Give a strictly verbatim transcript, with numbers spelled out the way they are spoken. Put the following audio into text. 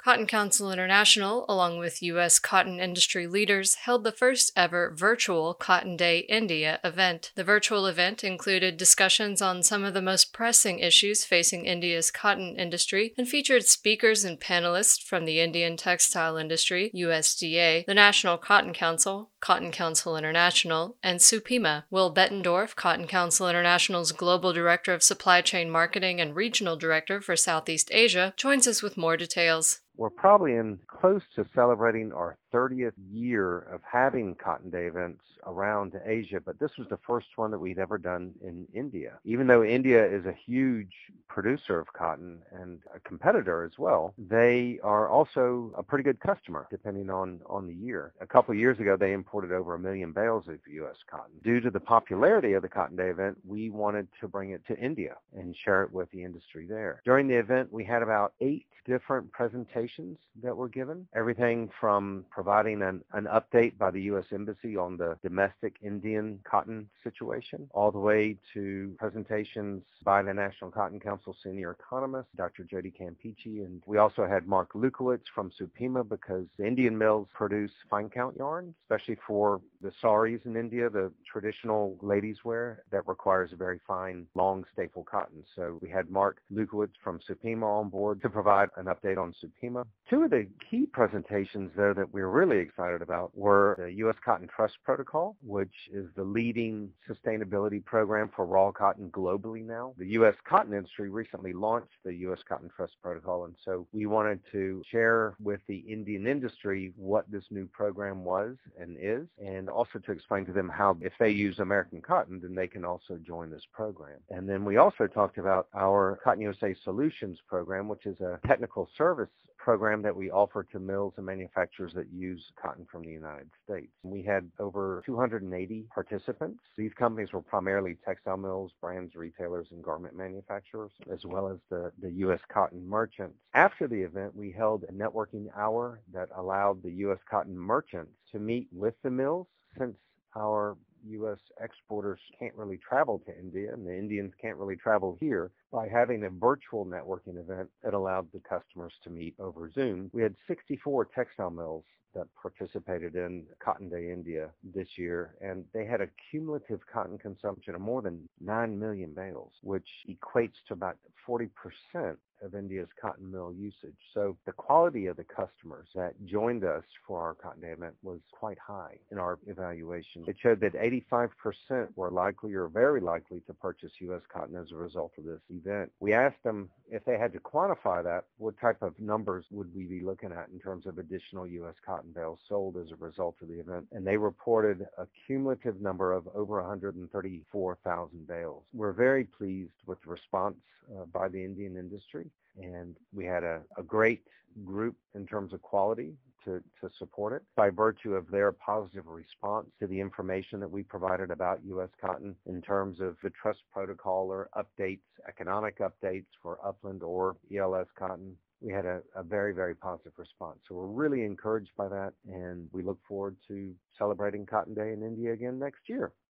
Cotton Council International, along with U S cotton industry leaders, held the first ever virtual Cotton Day India event. The virtual event included discussions on some of the most pressing issues facing India's cotton industry and featured speakers and panelists from the Indian textile industry, U S D A, the National Cotton Council, Cotton Council International, and SUPIMA. Will Bettendorf, Cotton Council International's Global Director of Supply Chain Marketing and Regional Director for Southeast Asia, joins us with more details. We're probably in close to celebrating our thirtieth year of having Cotton Day events around Asia, but this was the first one that we'd ever done in India. Even though India is a huge producer of cotton and a competitor as well, they are also a pretty good customer, depending on, on the year. A couple of years ago, they imported over a million bales of U S cotton. Due to the popularity of the Cotton Day event, we wanted to bring it to India and share it with the industry there. During the event, we had about eight different presentations that were given, everything from providing an, an update by the U S Embassy on the domestic Indian cotton situation, all the way to presentations by the National Cotton Council senior economist, Doctor Jody Campeachy, and we also had Mark Lukowitz from SUPIMA, because the Indian mills produce fine count yarn, especially for the saris in India, the traditional ladies wear that requires a very fine, long staple cotton. So we had Mark Lukowitz from SUPIMA on board to provide an update on SUPIMA. Two of the key presentations, though, that we're really excited about were the U S Cotton Trust Protocol, which is the leading sustainability program for raw cotton globally now. The U S cotton industry recently launched the U S Cotton Trust Protocol, and so we wanted to share with the Indian industry what this new program was and is, and also to explain to them how, if they use American cotton, then they can also join this program. And then we also talked about our Cotton U S A Solutions program, which is a technical service program that we offer to mills and manufacturers that use cotton from the United States. We had over two hundred eighty participants. These companies were primarily textile mills, brands, retailers, and garment manufacturers, as well as the, the U S cotton merchants. After the event, we held a networking hour that allowed the U S cotton merchants to meet with the mills, since our U S exporters can't really travel to India and the Indians can't really travel here. By having a virtual networking event, it allowed the customers to meet over Zoom. We had sixty-four textile mills that participated in Cotton Day India this year, and they had a cumulative cotton consumption of more than nine million bales, which equates to about forty percent of India's cotton mill usage. So the quality of the customers that joined us for our Cotton Day event was quite high in our evaluation. It showed that eighty-five percent were likely or very likely to purchase U S cotton as a result of this event. We asked them if they had to quantify that, what type of numbers would we be looking at in terms of additional U S cotton bales sold as a result of the event, and they reported a cumulative number of over one hundred thirty-four thousand bales. We're very pleased with the response uh, by the Indian industry, and we had a, a great group in terms of quality to, to support it by virtue of their positive response to the information that we provided about U S cotton in terms of the trust protocol or updates, economic updates for upland or E L S cotton. We had a, a very, very positive response. So we're really encouraged by that, and we look forward to celebrating Cotton Day in India again next year.